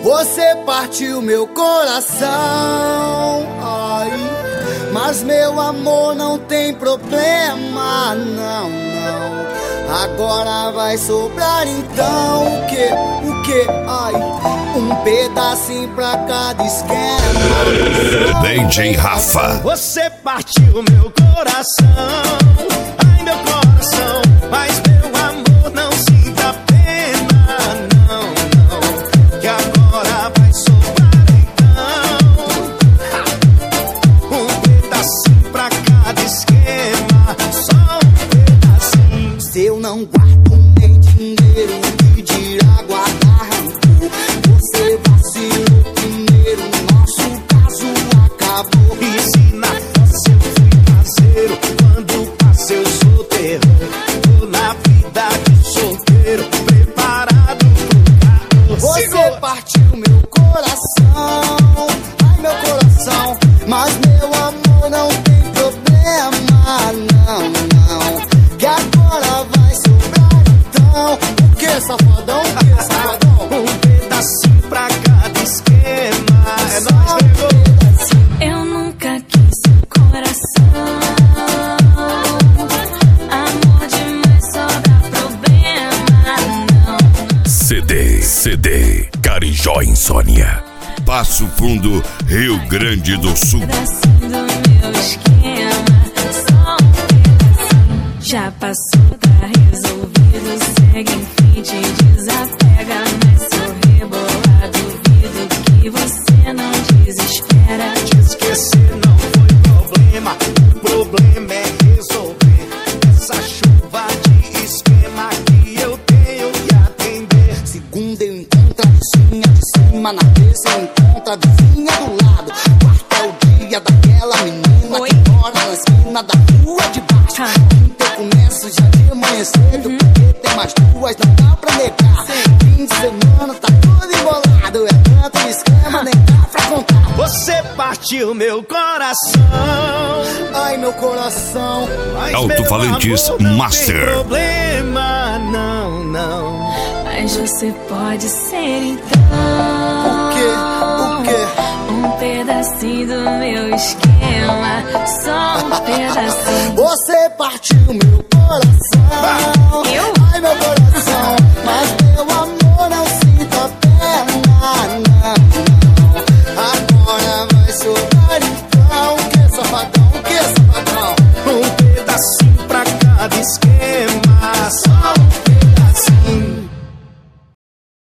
Você partiu meu coração, ai, mas meu amor não tem problema, não, não. Agora vai sobrar então o que, ai, um pedacinho pra cada esquema. DJ Rafa. Você partiu meu coração, ai meu coração, mas meu amor não sinta pena, não, não, que agora vai sobrar então um pedacinho pra cada esquema, só um pedacinho. Se eu não guardo nem dinheiro, me dirá guardar rancor. Você vacilou primeiro, nosso caso acabou. E se na fossa eu fui caseiro, quando passei eu sou terror. Tô na vida de solteiro, preparado pro carro. Você partiu meu coração, ai meu coração, mas meu amor não tem problema, não, não, que agora vai sobrar então. O que, safadão? O que, safadão? Um pedacinho pra cada esquema, é nóis, pegou. Eu nunca quis seu coração, amor demais só dá problema, não. CD Carijó Insônia, Passo Fundo, Rio Grande do Sul. Pedacinho do meu esquema, só um pedacinho. Já passou, tá resolvido, segue em frente, desapega, mas sou rebolado, duvido que você não desespera. Te esquecer não foi problema, o problema é resolver essa chuva de esquema que eu tenho que atender. Segunda eu encontro a vizinha de cima, na terça eu encontro a vizinha do lado. Quarta é o dia daquela menina que mora na esquina da rua de baixo. Quinta eu começo já de manhã cedo, porque tem mais duas, não dá pra negar. Fim de semana tá tudo embolado, é tanto esquema, nem dá pra contar. Você partiu meu coração, Ai meu coração, mas Alto-falantes meu amor não Master. tem problema, não, não. Mas você pode ser então o que, um pedacinho do meu esquema, só um pedacinho. Você partiu meu